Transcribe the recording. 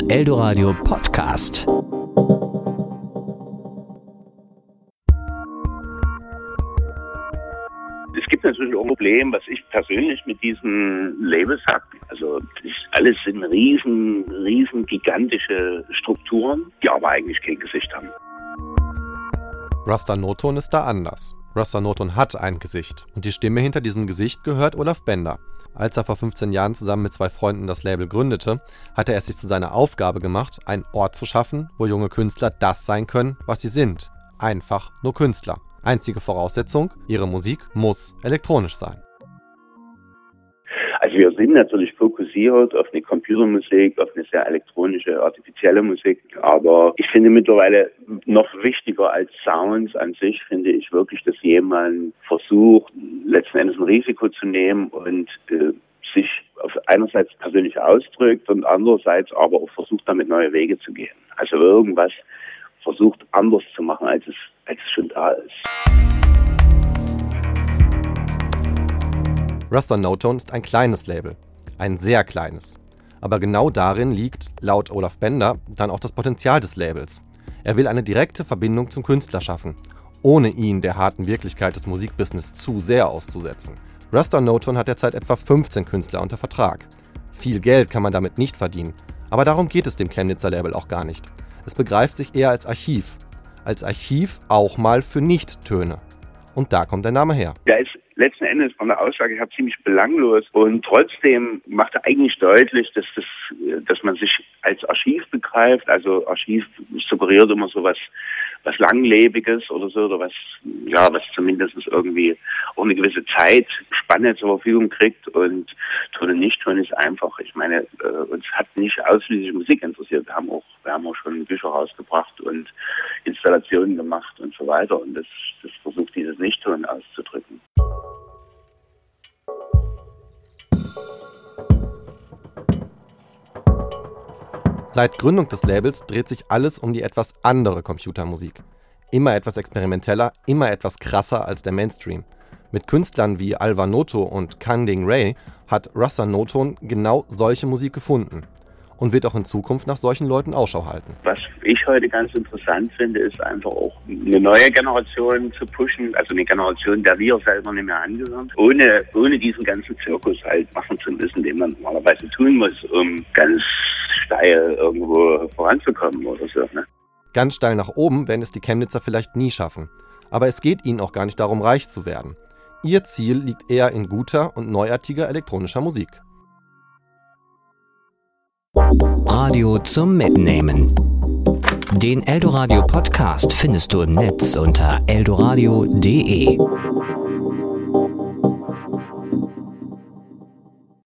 Eldoradio Podcast. Es gibt natürlich auch ein Problem, was ich persönlich mit diesen Labels habe. Also alles sind riesen gigantische Strukturen, die aber eigentlich kein Gesicht haben. Rasta Noton ist da anders. Rasta Noton hat ein Gesicht und die Stimme hinter diesem Gesicht gehört Olaf Bender. Als er vor 15 Jahren zusammen mit 2 Freunden das Label gründete, hatte er es sich zu seiner Aufgabe gemacht, einen Ort zu schaffen, wo junge Künstler das sein können, was sie sind. Einfach nur Künstler. Einzige Voraussetzung, ihre Musik muss elektronisch sein. Also wir sind natürlich fokussiert auf eine Computermusik, auf eine sehr elektronische, artifizielle Musik. Aber ich finde mittlerweile noch wichtiger als Sounds an sich, finde ich wirklich, dass jemand versucht, letzten Endes ein Risiko zu nehmen und sich auf einerseits persönlich ausdrückt und andererseits aber auch versucht, damit neue Wege zu gehen. Also irgendwas versucht anders zu machen, als es schon da ist. Rasta Noton ist ein kleines Label. Ein sehr kleines. Aber genau darin liegt, laut Olaf Bender, dann auch das Potenzial des Labels. Er will eine direkte Verbindung zum Künstler schaffen, ohne ihn der harten Wirklichkeit des Musikbusiness zu sehr auszusetzen. Rasta Noton hat derzeit etwa 15 Künstler unter Vertrag. Viel Geld kann man damit nicht verdienen, aber darum geht es dem Chemnitzer Label auch gar nicht. Es begreift sich eher als Archiv. Als Archiv auch mal für Nicht-Töne. Und da kommt der Name her. Der ist letzten Endes von der Aussage her ziemlich belanglos und trotzdem macht er eigentlich deutlich, dass man sich als Archiv begreift. Also Archiv suggeriert immer so was Langlebiges oder so, oder was zumindest irgendwie auch eine gewisse Zeitspanne zur Verfügung kriegt. Und Ton und Nicht-Ton ist einfach, ich meine, uns hat nicht ausschließlich Musik interessiert. Wir haben auch schon Bücher rausgebracht und Installationen gemacht und so weiter. Und das versucht dieses Nicht-Ton auszudrücken. Seit Gründung des Labels dreht sich alles um die etwas andere Computermusik. Immer etwas experimenteller, immer etwas krasser als der Mainstream. Mit Künstlern wie Alva Noto und Kanding Ray hat Rasta Noton genau solche Musik gefunden und wird auch in Zukunft nach solchen Leuten Ausschau halten. Was ich heute ganz interessant finde, ist einfach auch eine neue Generation zu pushen, also eine Generation, der wir selber nicht mehr angehören, ohne diesen ganzen Zirkus halt machen zu müssen, den man normalerweise tun muss, um ganz steil irgendwo voranzukommen oder so. Ne? Ganz steil nach oben werden es die Chemnitzer vielleicht nie schaffen. Aber es geht ihnen auch gar nicht darum, reich zu werden. Ihr Ziel liegt eher in guter und neuartiger elektronischer Musik. Radio zum Mitnehmen. Den Eldoradio Podcast findest du im Netz unter eldoradio.de.